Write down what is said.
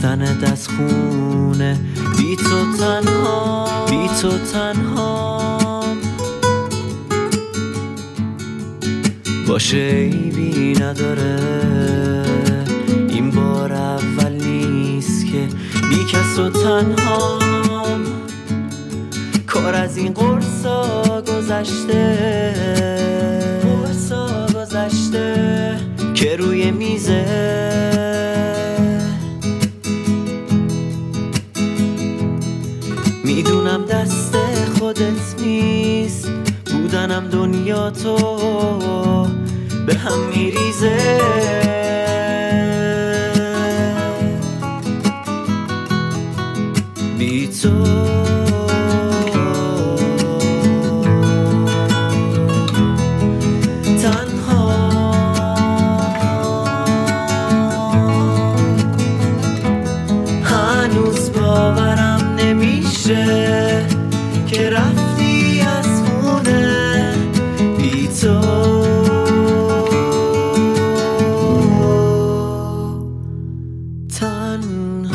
رفتنت از خونه، بی تو تنها، بی تو تنها. باشه عیبی نداره، این بار اول نیست که بی کس و تنها. کار از این قرصا گذشته، قرصا گذشته که روی میزه. میدونم دست خودت نیست، بودنم دنیا تو به هم میریزه. بی تو تنها، هنوز باورم نمیشه که رفتی از خونه بی تو تنها.